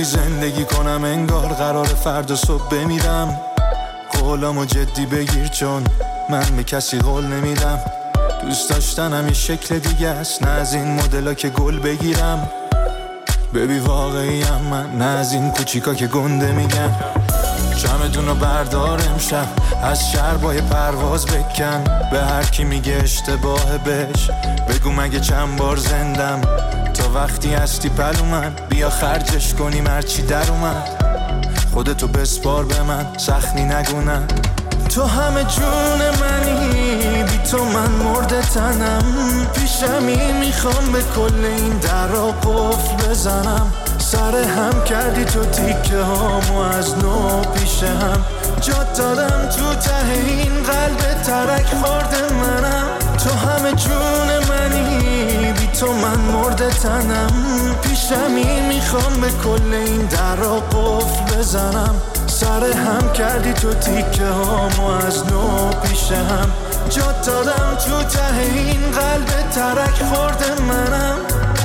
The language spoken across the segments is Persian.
جوری زندگی کنم انگار قرار فردا صبح بمیرم. قولامو جدی بگیر چون من به کسی قول نمیدم. دوست داشتنم یه شکل دیگه است، نه از این مدلا که گل بگیرم. ببی واقعیم من، نه از این کوچیکا که گنده میگن. چمدونو بردار امشب، از شربای پرواز بکن. به هر کی میگه اشتباه بهش بگو مگه چند بار زندم. تا وقتی هستی پلو من، بیا خرجش کنیم هرچی در اومد. خودتو بسپار به من، سختی نگونم. تو همه جون منی، بی تو من مرده تنم. پیشمی میخوام به کل این درا قفل بزنم. سر هم کردی تو تیکه هامو از نو پیش هم. جا دادم تو ته این قلب ترک خورده منم. تو همه جون منی، بی تو من مرده تنم. پیشمی میخوام به کل این درا قفل بزنم. سر هم کردی تو تیکه هامو از نو پیش هم. جا دادم تو ته این قلب ترک خورده منم.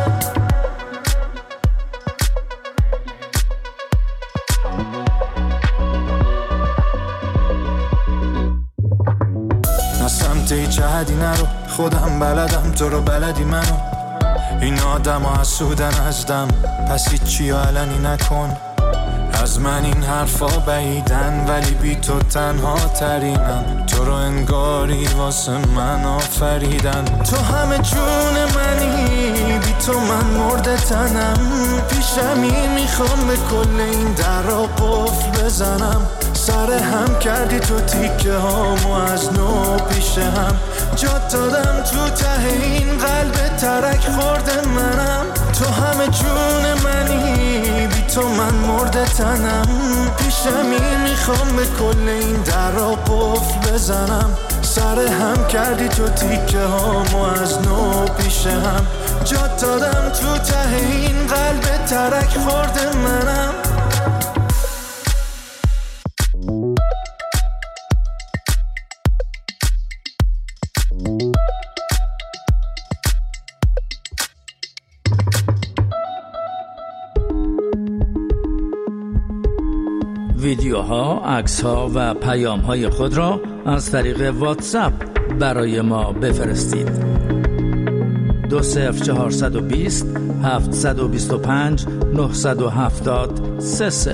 نه سمت هیچ حدی نرو، خودم بلدم تو رو بلدی منو. این آدم ها حسودن ازدم، پس هیچی علنی نکن. از من این حرفا بعیدن ولی بی تو تنها ترینم. تو رو انگاری واسه من آفریدن. تو همه جون منی، بی تو من مرده تنم. پیشمی میخوام به کل این درا قفل بزنم. سر هم کردی تو تیکه هامو از نو پیش هم. جا دادم تو ته این قلب ترک خورده منم. تو همه جون منی، بی تو من مرده تنم. پیشمی میخوام به کل این درا قفل بزنم. سر هم کردی تو تیکه هامو از نو پیش هم. جا دادم تو ته این قلب ترک خورده منم. ویدیوها، عکس‌ها و پیام‌های خود را از طریق واتساپ برای ما بفرستید. 20420 725 970 30.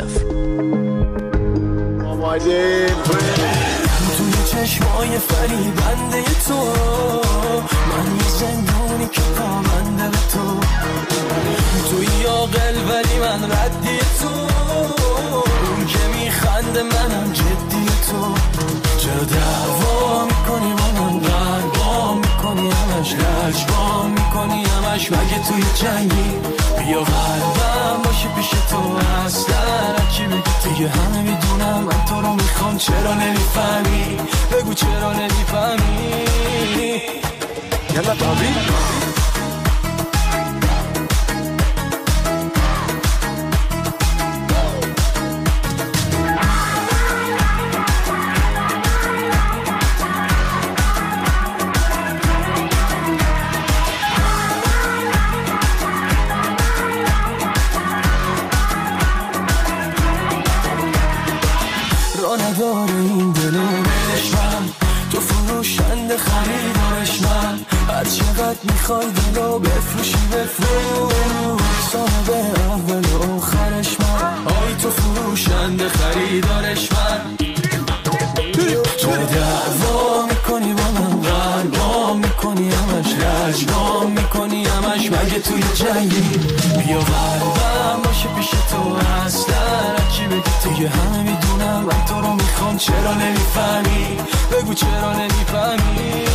توی چشمای فریبنده تو من یه زندانی که پابنده به تو. توی عاقل ولی من ردی تو، اون که میخنده منم جدی تو. چرا دعوا میکنی با من، قلبا میکنی همش، لجبا میکنی همش. مگه توی جنگی بیا قلبم باشه پیش تو. اصلا چی بگی دیگه همه میدونم من تو رو میخوام. چرا نمیفهمی بگو چرا نمیفهمی. یلا بابی نداره این دل بهش من. تو فروشنده خریدارش من. هر چقدر میخوای دلو بفروشی بفروش. صاحب اول و آخرش من. آی تو فروشنده خریدارش من. تو دعوا میکنی با من، قلبا میکنی همش، لجبا میکنی همش. مگه توی جنگی بیا قلبم باشه پیش تو. اصلا چی بگی دیگه همه میدونم من تو رو میخوام. چرا نمیفهمی بگو چرا نمیفهمی.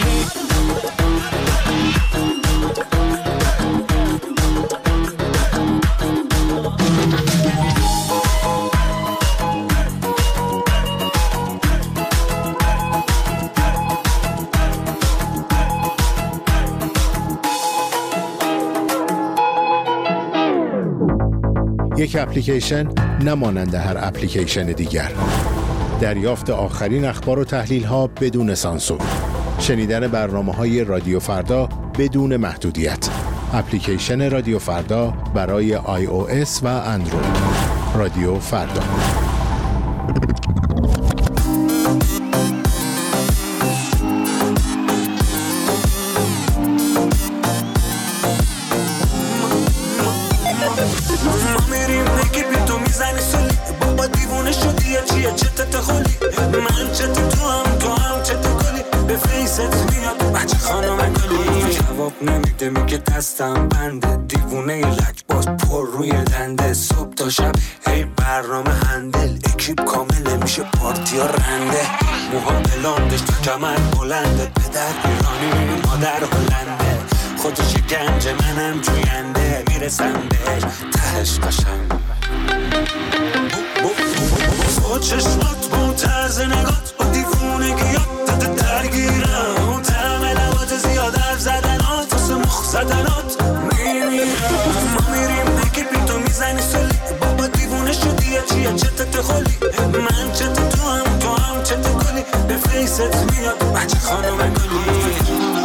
یک اپلیکیشن نمانند هر اپلیکیشن دیگر. دریافت آخرین اخبار و تحلیل‌ها بدون سانسور. شنیدن برنامه‌های رادیو فردا بدون محدودیت. اپلیکیشن رادیو فردا برای iOS و اندروید. رادیو فردا. چتت خولی من چت تو هم چت گلی به فیست میاد بچه خانم گلی جواب نمیده میگه دستم بنده دیوونه لک باز پر روی دنده صبح تا شب هی برنامه هندل اکیپ کامل میشه پارتی ها رنده موها بلاندش تا کمر بلنده پدر ایرانی مادر هلنده خودش گنج منم جوینده میرسم بهش تهش قشنگ با چشمات با طرز نگات با دیوونگیات درگیرم طعم لبات زیاد حرف زدنات واسه مخ زدنات میمیرم ما میریم نگی بی تو میزنی سلی بابا دیوونه شدی یا چیه چتت خولی من چت تو هم چت گلی به فیست میاد بچه خانم گلی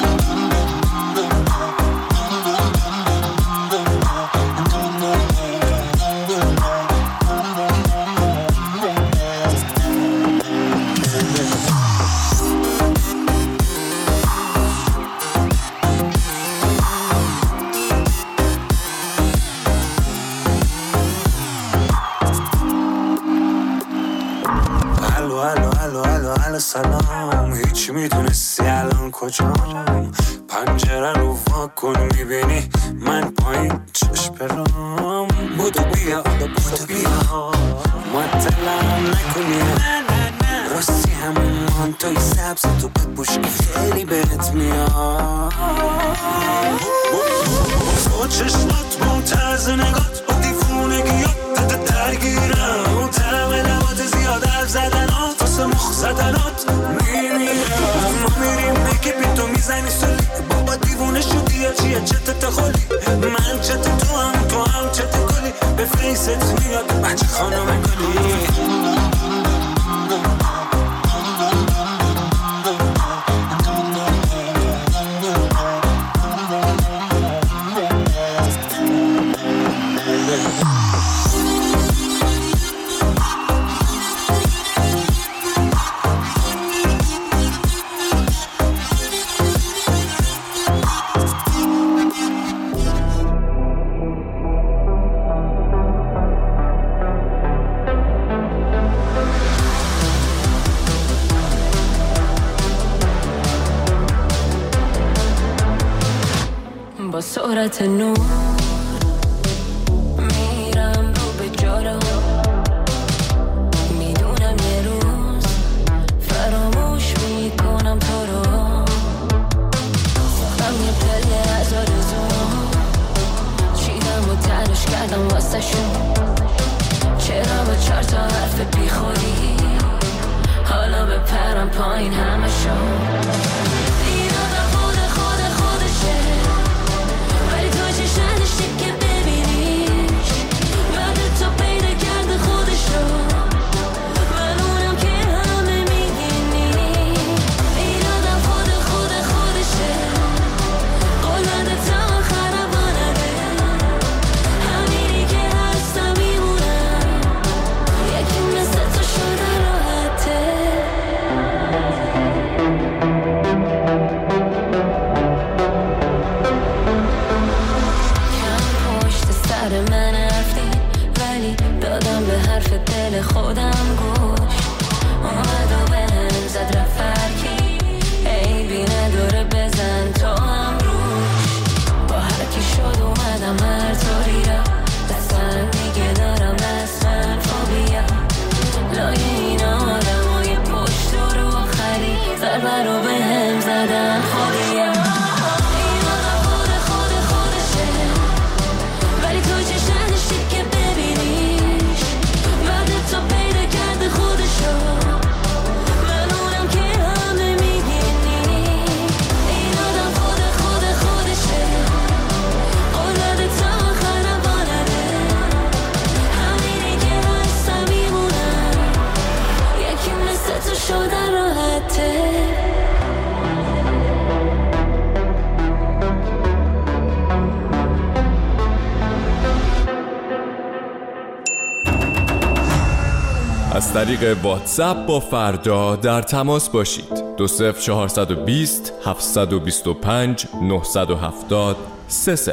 سلام هیچ میدونستی الان کجام پنجره رو واکن میبینی من پایین چشم برام بودو بیا معطلم نکنی راستی همون مانتوی سبز تو بپوش که خیلی بهت میاد با چشمات با طرز نگات با دیوونگیات درگیرم طعم لبات زیاد حرف زدنات واسه مخ زدنات میمیرم ما میریم بگی بی تو میزنی سلی بابا دیوونه شدی یا چیه چتت خولی من چت تو هم چت گلی به فیست میاد بچه خانم گلی با سرعت نور میرم رو به جارو میدونم یه روز فراموش میکنم تو رو ساختم یه پله از آرزوام چیدم و تلاش کردم واسه شون چرا با 4 تا حرف بیخودی حالا بپرم پایین همه شون نداشته که ببینیش بعد تو پیدا کرده خودش رو من اونم که همه میگینی این آدم خودشه قلنده تا خرابا نده همینی که هستم میمونم یکی مثل تو شده راحته من رفتی ولی دادم به حرف دل خودم گوش اومد و به هم زد رفرکی عیبی نداره بزن تو هم روش با هرکی شد اومدم هر طوری را دستم دیگه دارم دستم فوبیا لای این آدم های پشت رو آخری ضربه رو به هم زدن خودیا شده راحته از طریق واتساپ با فردا در تماس باشید. 20420 725 970 30.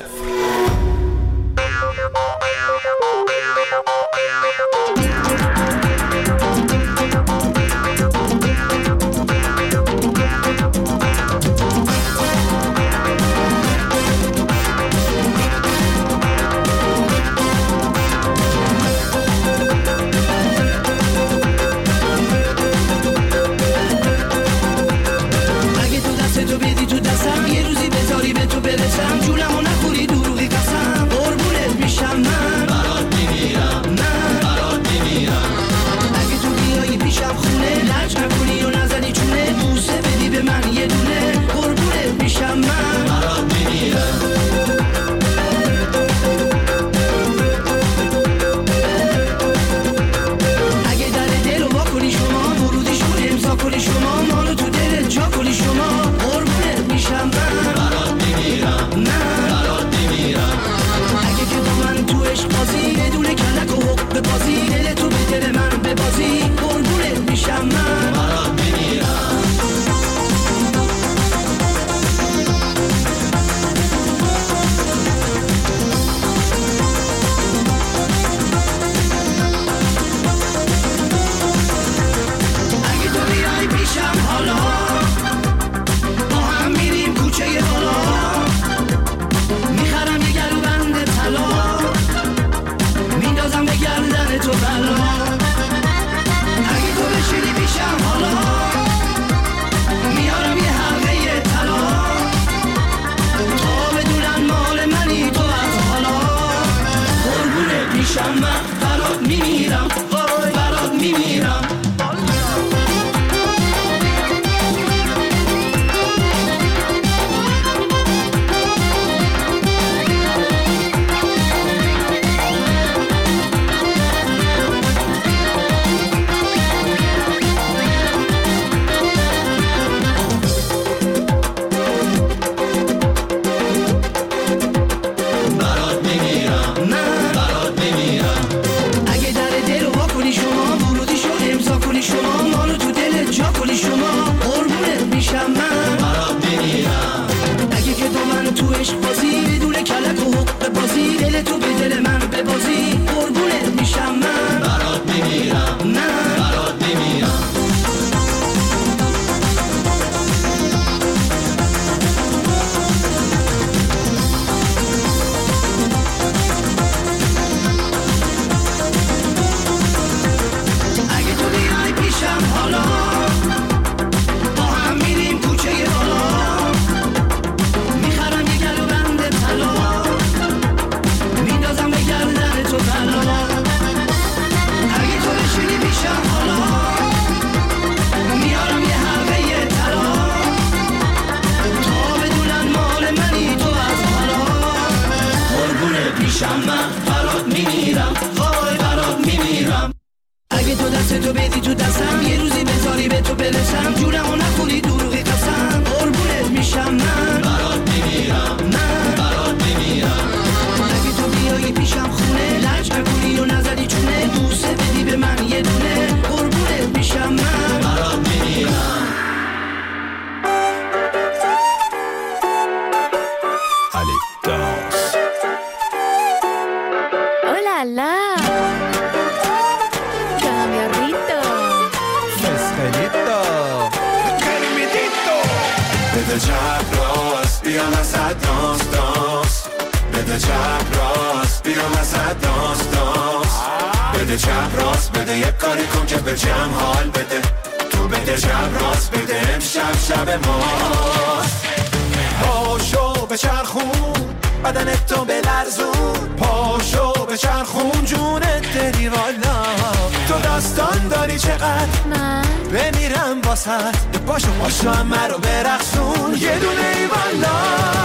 پاشو همه رو برقصون یه دونه ای والا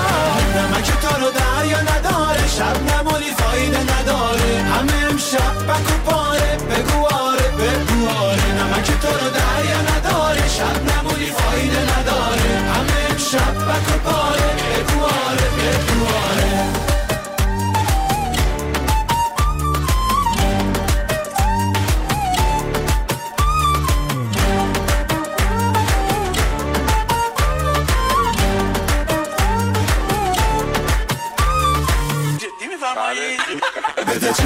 نمک تو رو دریا نداره شب نمونی فایده نداره همه امشب بکو پاره بگو آره بگو آره نمک تو رو دریا نداره شب نمونی فایده نداره همه امشب بکو پاره بگو آره بگو آره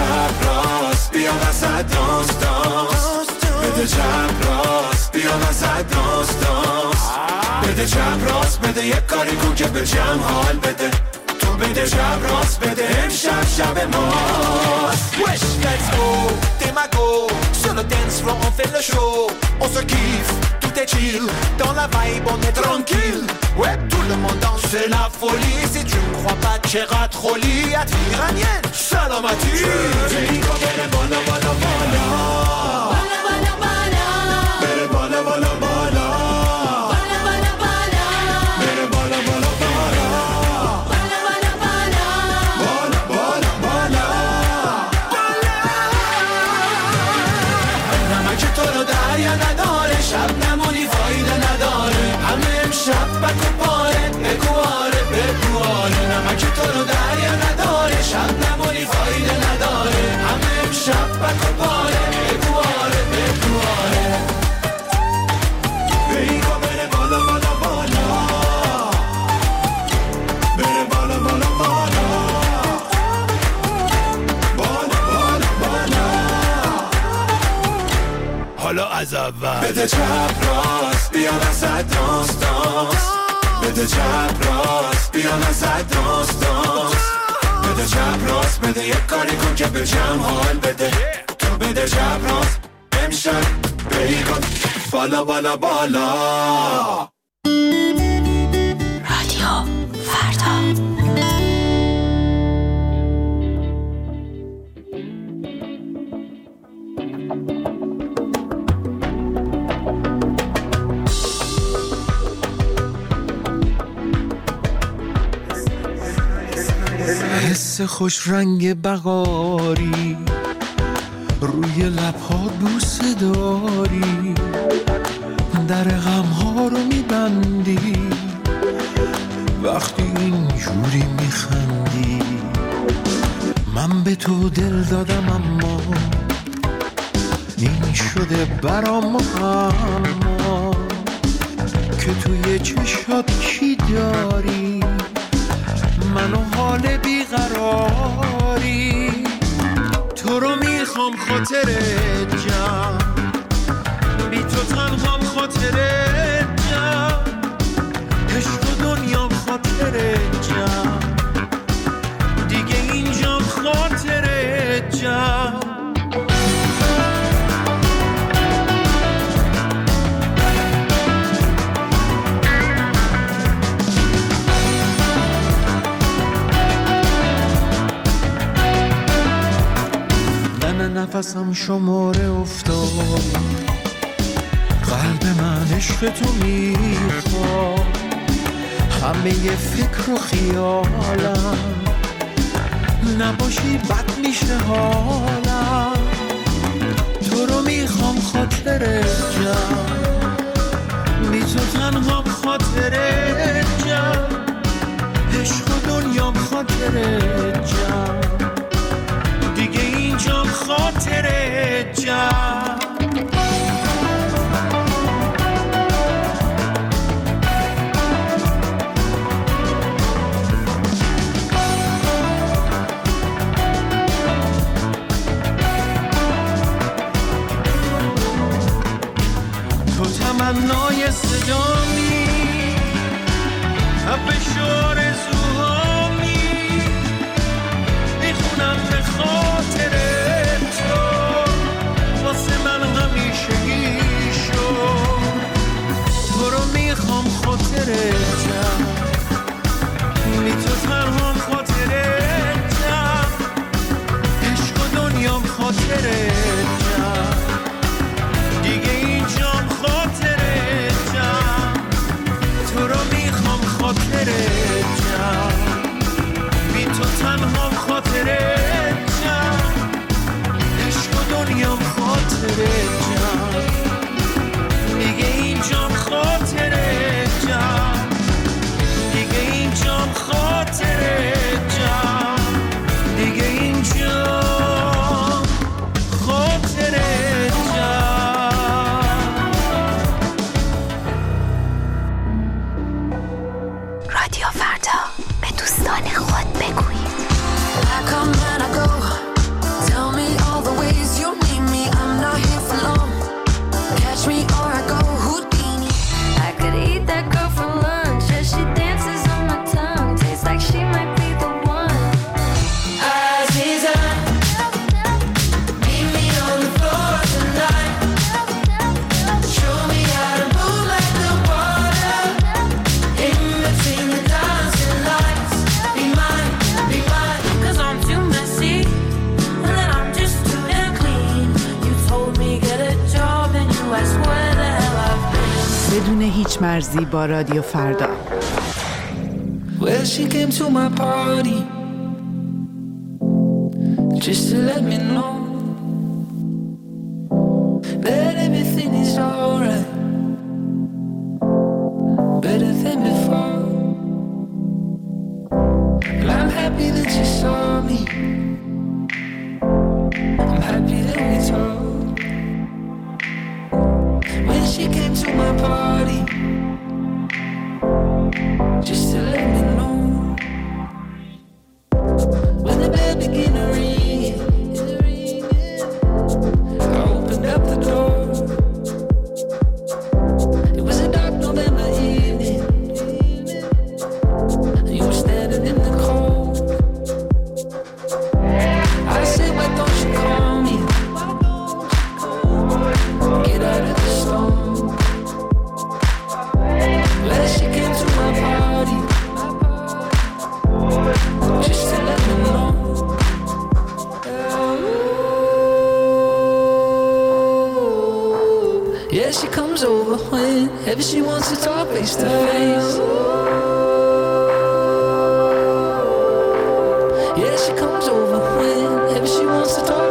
چپ راست بیا وسط دانس دانس بده چپ راست بیا وسط دانس دانس بده چپ راست بده یک کاری کن که به جمع حال بده تو بده چپ راست بده امشب شب ماست Wesh, let's go, Démago. Sur le dance floor on fait le show. On se kiffe, tout est chill. Dans la vibe on est tranquille. Ouais, tout le monde danse, c'est la folie. Si tu ne crois pas, Tchéra Trolli, Atli iranienne, Salamati. Berigo bere bala bala bala Bala bala bala bere bala bala bala Bala bala bala bere bala bala bala Bala bala bala bala bala bala نمک تو رو دریا نداره شب نمونی فایده نداره همه امشب بک و پاره بگواره بگواره نمک تو رو دریا نداره شب نمونی فایده نداره همه امشب بک و پاره بگواره بگواره Berigo bere bala bala bala bere bala bala bala bala bala bala حالا از اول بده چپ راست بیا وسط دانس دانس بده چپ راست بیا وسط دانس دانس بده چپ راست بده یک کاری کن که به جمع حال بده تو بده چپ راست امشب بریگان بالا بالا بالا رادیو فردا حس خوش رنگ بهاری روی لبها بوسه داری در غمها رو میبندی وقتی اینجوری میخندی من به تو دل دادم اما این شده برام اما که توی چشات چی داری منو حال بیقراری تو رو میخوام خاطرت جمع بی تو تنهام خاطرت جمع عشق و دنیام خاطرت جمع دیگه اینجام خاطرت جمع نفسم شماره افتاد قلب من عشق تو میخواد همه فکر و خیالم نباشی بد میشه حالم تو رو میخوام خاطرت جمع بی تو تنها خاطرت جمع عشق و دنیام خاطرت جمع دیگه اینجام خاطرت جمع تو تمنای صدامی تپش آرزوهامی میخونم به خاطر تو واسه من همیشگی شد تو رو میخوام خاطرت جمع بی تو تنهام خاطرت جمع عشق و دنیام خاطرت جمع دیگه اینجام خاطرت جمع تو رو میخوام خاطرت جمع بی تو تنهام خاطرت جمع عشق و دنیام خاطرت جمع دیگه اینجام خاطرت جمع دیگه اینجام خاطرت جمع دیگه اینجام خاطرت جمع. رادیو فردا به دوستان خود بگویید. I come and I go, tell مرزی با رادیو فردا. Well, she came to my party just to let me know that everything is alright, better than before. And I'm happy that you saw me, I'm happy that we talked. When she came to my party just to let me know, when the bell began to ring, I opened up the door. It was a dark November evening, and you were standing in the cold. I said, why don't you call me? Get out of the storm. Well, she came to my party just to let me know. Yeah, she comes over whenever she wants to talk face to face. Yeah, she comes over whenever she wants to talk.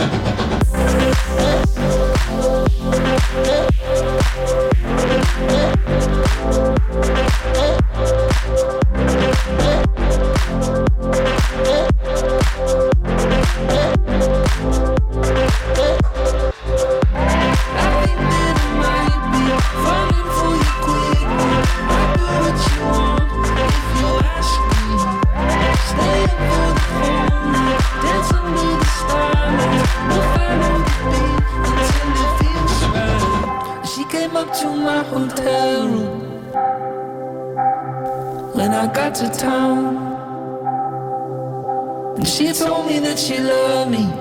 To town, and she told me that she loved me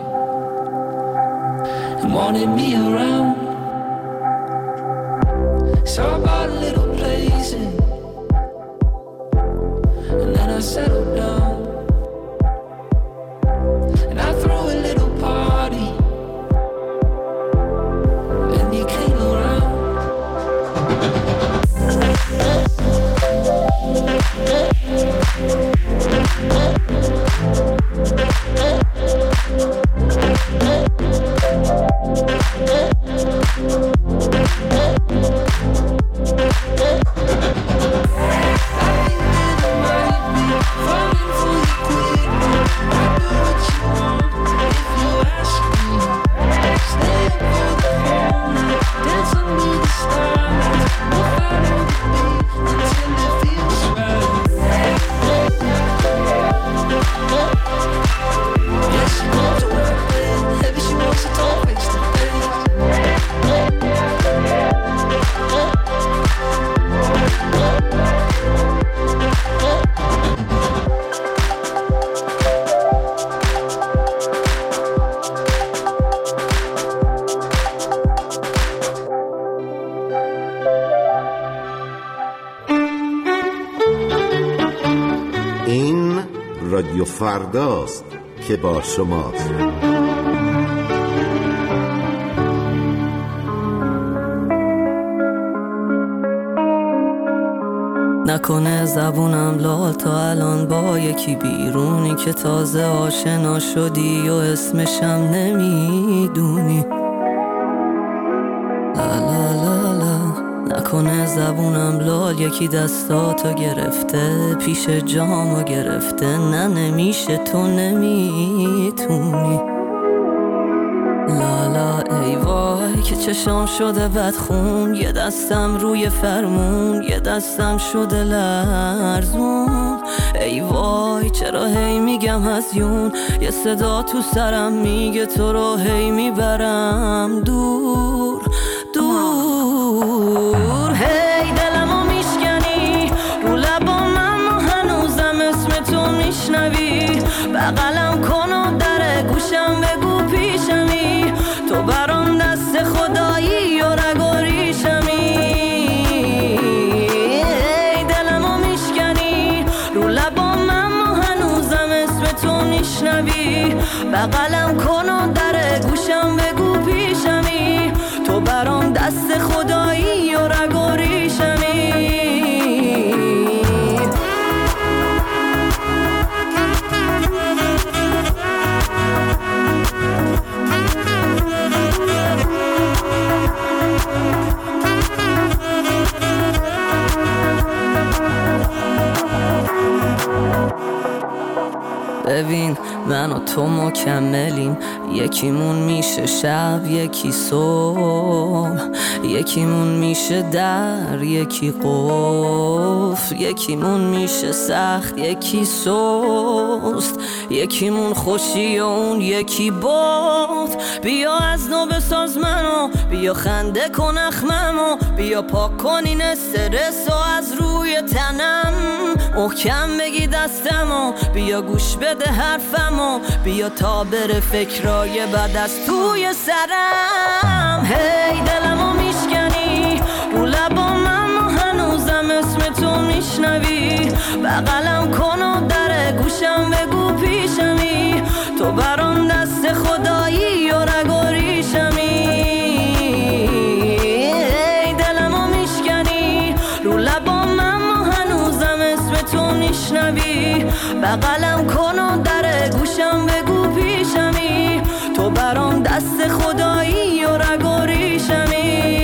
and wanted me around. So I bought a little place and then I settled down, and I threw a little party and you came around. رادیو فرداست که با شماست. نکنه زبونم لال تا الان با یکی بیرونی که تازه آشنا شدی و اسمشم نمیدونی. لا لا لا لا. نکنه زبونم لال یکی دستاتو گرفته پیش جامو گرفته. نه نمیشه تو نمیتونی. لالا ای وای که چشام شده بدخون. یه دستم روی فرمون یه دستم شده لرزون. ای وای چرا هی میگم هزیون. یه صدا تو سرم میگه تو رو هی میبرم دور دور. هی دلمو میشکنی رو لبام اما هنوزم اسم تو میشنوی. بغلم کن و در گوشم بگو پیشمی. تو برام دست خدایی و رگ و ریشمی. ای دلمو میشکنی رو لبام اما هنوزم اسم تو میشنوی. بغلم کن و در گوشم بگو پیشمی. تو برام دست خدایی و رگ و ریشمی. ببین من و تو مکملیم، یکیمون میشه شب یکی صبح، یکیمون میشه در یکی قفل، یکیمون میشه سخت یکی سست، یکیمون خوشی و اون یکی باد. بیا از نو بساز منو، بیا خنده کن اخممو، بیا پاک کن این استرس و از روی تنم، محکم بگی دستمو، بیا گوش بده حرفمو، بیا تا بره فکرای بد از توی سرم. هی دلمو میشکنی رو لبام، اما هنوزم اسم تو میشنوی، بغلم کن و در گوشم بگو پیشمی، تو برام دست خدایی و رگ و ریشمی. هی دلمو میشکنی رو لبام، اما هنوزم اسم تو میشنوی، بغلم کن و در گوشم بگو پیشمی، تو برام دست خدایی و رگ و ریشمی.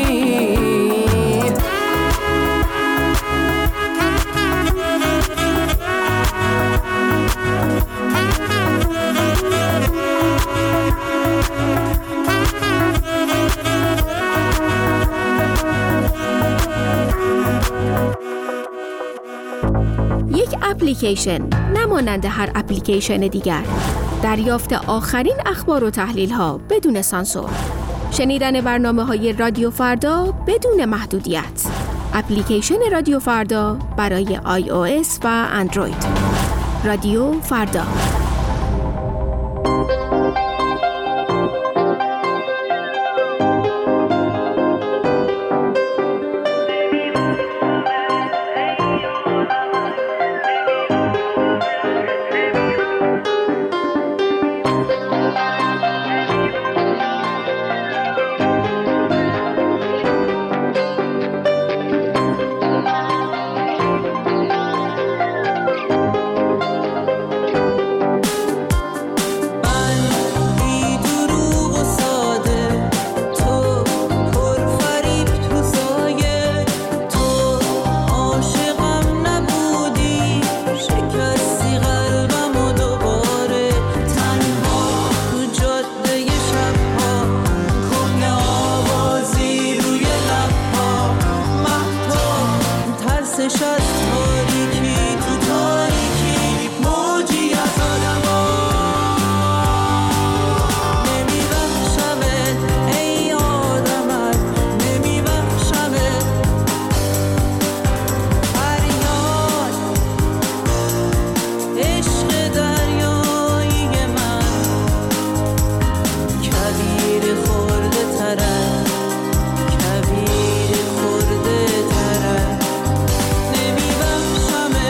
یک اپلیکیشن نمانند هر اپلیکیشن دیگر، دریافت آخرین اخبار و تحلیل ها بدون سانسور، شنیدن برنامه‌های رادیو فردا بدون محدودیت. اپلیکیشن رادیو فردا برای iOS و اندروید. رادیو فردا. کبیر خورده تره، نمیبخشم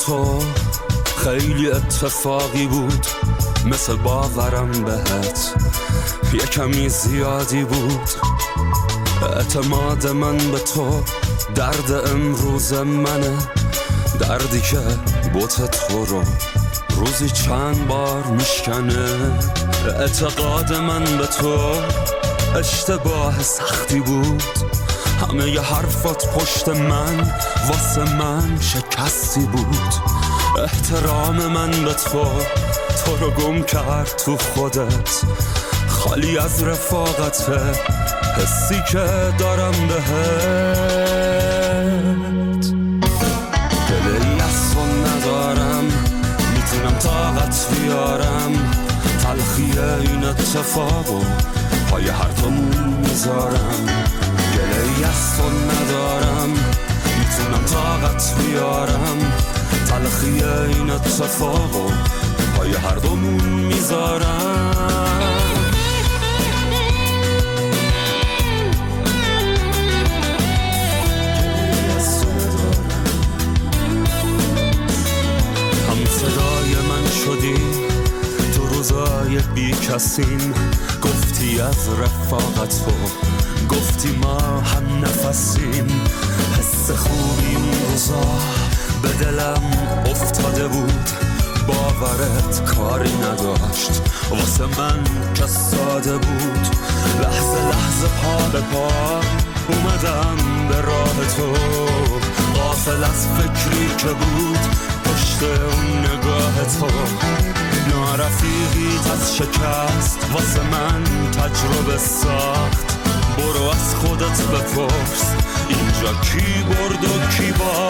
تو خیلی اتفاقی بود، مثل باورم بهت یه کمی زیادی بود. اعتماد من به تو درد امروز منه، دردی که بوت تو رو روزی چند بار میشکنه. اعتقاد من به تو اشتباه سختی بود، همه ی حرفات پشت من واسه من شکستی بود. احترام من به تو رو گم کرد تو خودت، خالی از رفاقت حسی که دارم بهت. دلی از تو ندارم، میتونم طاقت بیارم، تلخی این اتفاقو پای هر دومون میذارم. گله‌ای از تو ندارم، میتونم طاقت بیارم، تلخی این اتفاقو پای هر دومون میذارم. هم صدای من شدی تو روزای بی کسیم، گفتی از رفاقت تو، گفتی ما هم نفسیم. حس خوبی اون روزا به دلم افتاده بود، باورت کاری نداشت واسه من که ساده بود. لحظه لحظه پا به پا اومدم به راه تو، غافل از فکری که بود پشت اون نگاه تو. نارفیقیت از شکست واسه من تجربه ساخت، برو از خودت بپرس اینجا کی برد و کی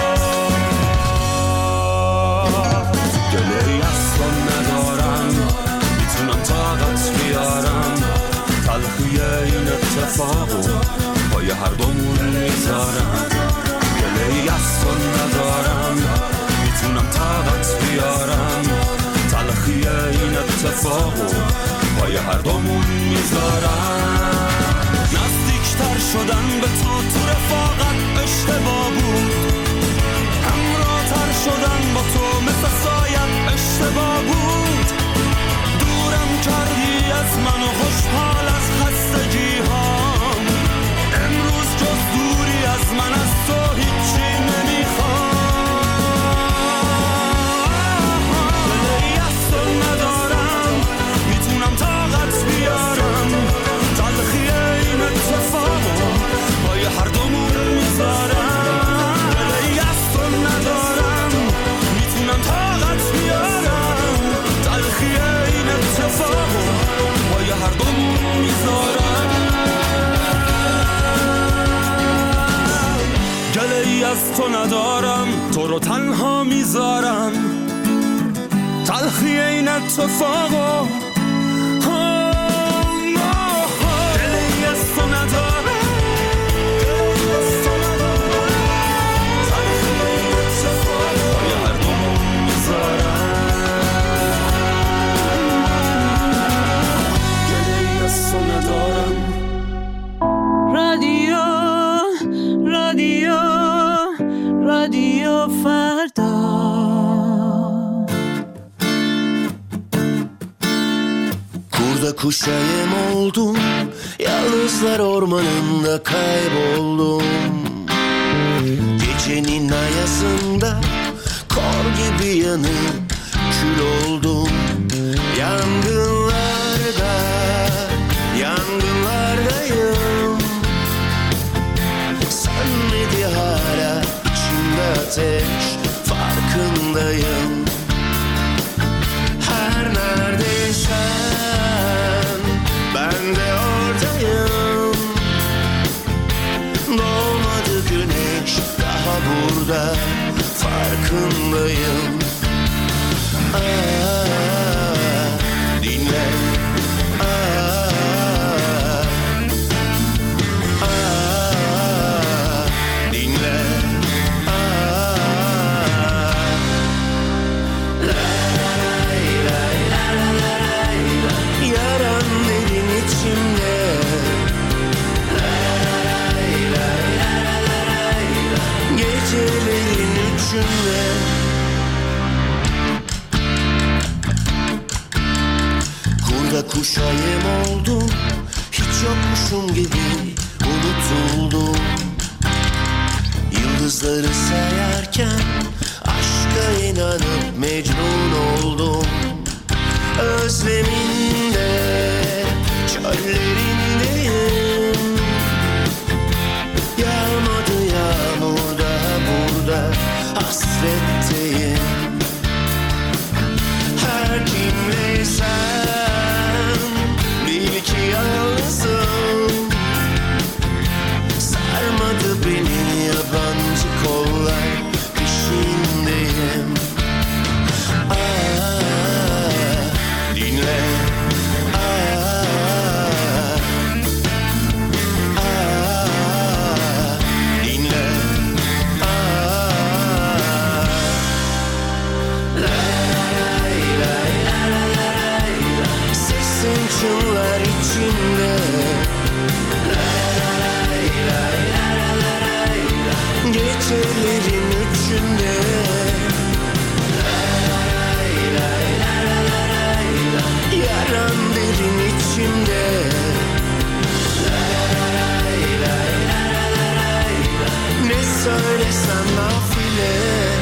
باخت. گله‌ای از تو ندارم، میتونم طاقت بیارم، تلخی این اتفاقو پای هر دومون میذارم. گله‌ای از تو ندارم، میتونم طاقت بیارم، تلخی این اتفاقو پای هر دومون میذارم. نزدیکتر شدن به تو رفاقت اشتباه بود، همراه‌تر شدن با تو مثل سایت اشتباه بود. دورم کردی از من و خوشحال از خستگی هام، امروز جز دوری از من از تو هیچی نمیخوام. دلی از تو ندارم، میتونم طاقت بیارم، تلخی این اتفاقو پای هر دومون میذارم. دلی از تو ندارم، میتونم طاقت بیارم، تلخی این اتفاقو پای هر دومون میذارم. گله‌ای از تو ندارم، تو رو تنها میذارم، تلخی این اتفاقو. گله‌ای از تو ندارم، تلخی این اتفاقو پای هر دومون میذارم. گله‌ای از تو ندارم. رادیو فردا. Kurda kuş yem oldum, yalnızlar ormanında kayboldum. Gecenin ayazında kor gibi yanıp kül oldum. Yangınlardayım. Sönmedi hala içimde ateş, farkındayım. Her neredeysen ben de oradayım. Doğmadı güneş daha burada, farkındayım. Dinle. Dinle. Yaran derin içimde. Gecelerin üçünde. kurşun gibi unutuldum. Yıldızları sayarken aşka inanıp mecnun oldum. Özleminde çöllerindeyim. Yağmadı yağmur daha burada, hasretteyim. Her kimleysen bil ki yalnızım. Sarmadı beni yabancı kollar, peşindeyim. Dinle. Dinle. Sesin çınlar içimde. Gecelerin üçünde. Yaran derin içimde. Ne söylesem nafile.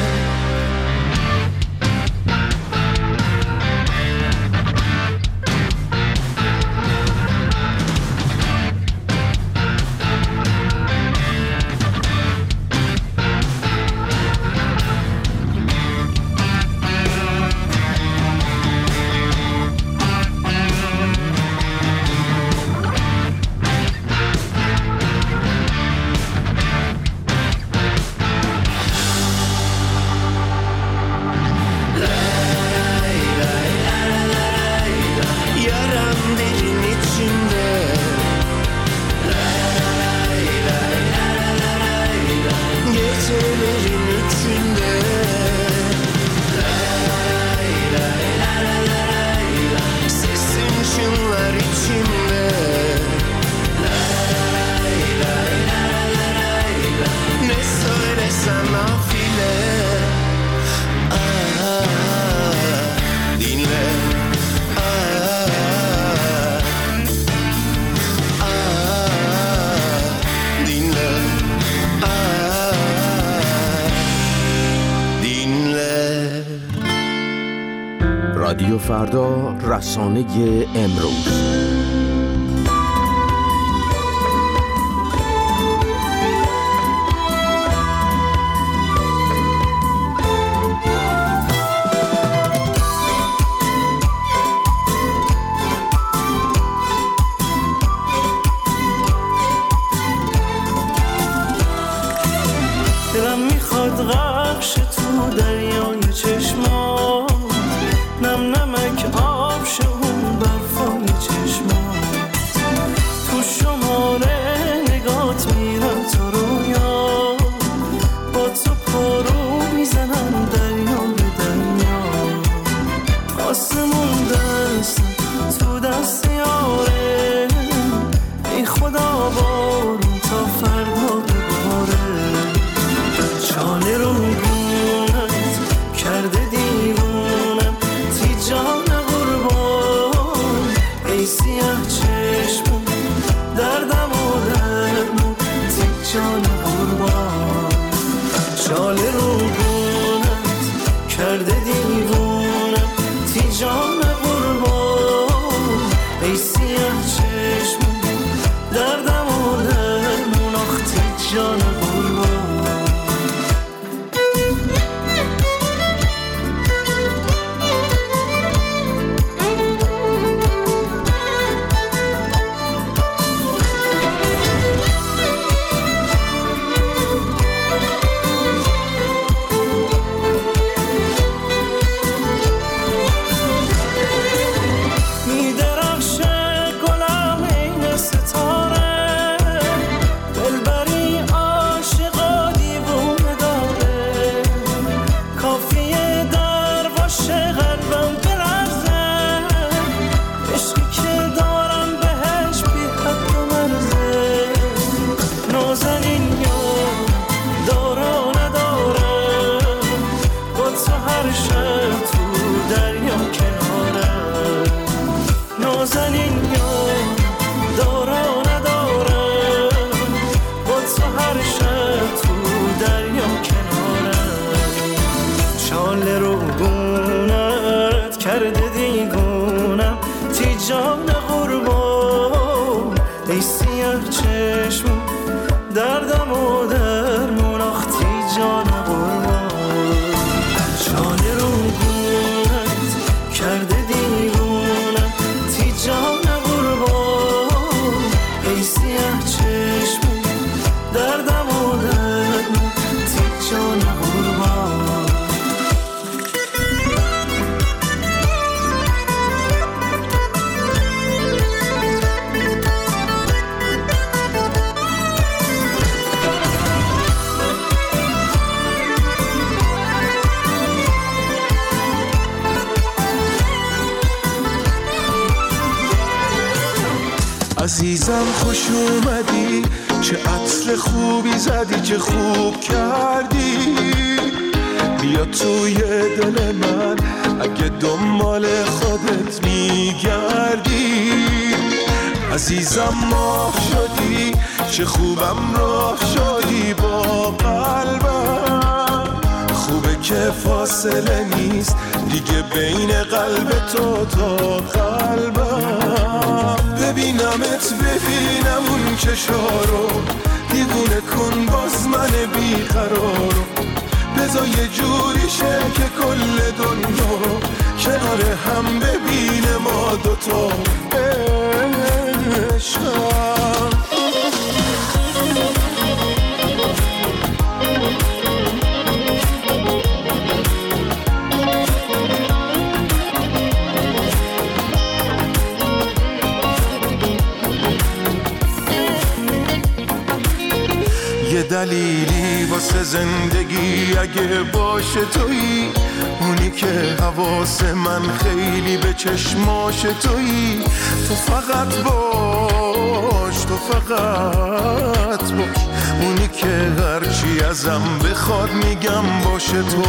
رادیو فردا، رسانه امروز. دلم میخواد غرقش تو دریای چشمات، نم نمک آب شه اون برفای چشمات. ای سیاه چشمون دردم و درمون آختی جان قربان جان رو گونت کرده دیوونم تی جان قربان ای سیاه چشمون دردم و درمون تی جان قربان عزیزم خوش اومدی چه عطر خوبی زدی چه خوب کردی بیا توی دل من اگه دنبال خودت میگردی عزیزم ماه شدی چه خوبم راه شدی با قلبم خوبه که فاصله نیست دیگه بین قلب تو تا قلبم ببینمت ببینم اون چشارو دیوونه کن باز من بیقرارو بذار یه جوری شه که کل دنیا کنار هم ببینه ما دوتا عشقم یه دلیلی واسه زندگی اگه باشه تویی اونی که حواس من خیلی به چشماش تویی تو فقط باش تو فقط باش اونی که هرچی ازم بخواد میگم باشه تو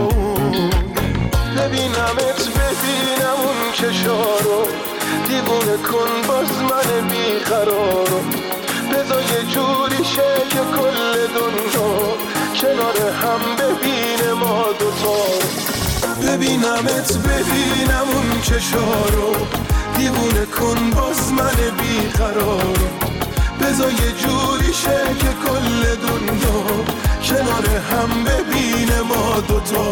ببینمت ببینم اون چشارو دیوونه کن باز من بیقرارو بذار یه جوری شه که کل دنیا کنار هم ببینه ما دوتا ببینمت ببینم اون چشارو دیوونه کن باز من بیقرارو بذار یه جوری شه که کل دنیا کنار هم ببینه ما دوتا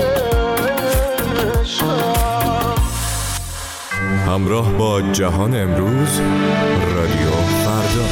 همراه با جهان امروز رادیو فردا.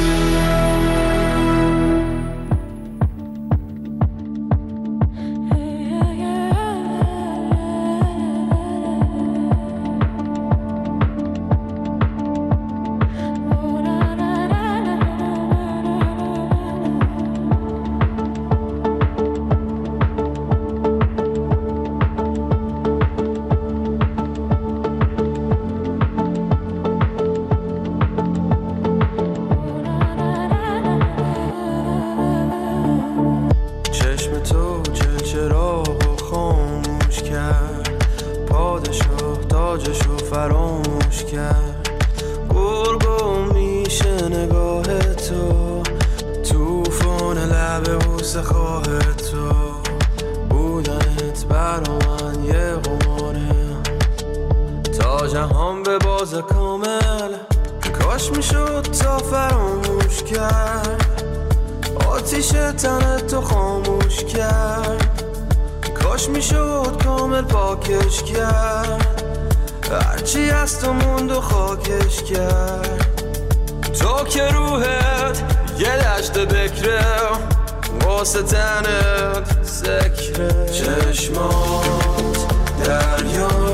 فراموش کرد گرگم میشه نگاه تو توفان لب بوسه خواه تو بودنت برا من یه قماره تا جهان به باز کامل کاش میشد تا فراموش کرد آتیش تنت تو خاموش کرد کاش میشد کامل پاکش کرد هرچی از تو موند و خاکش کرد تو که روحت یه دشت بکره واسه تنت سکره چشمات دریا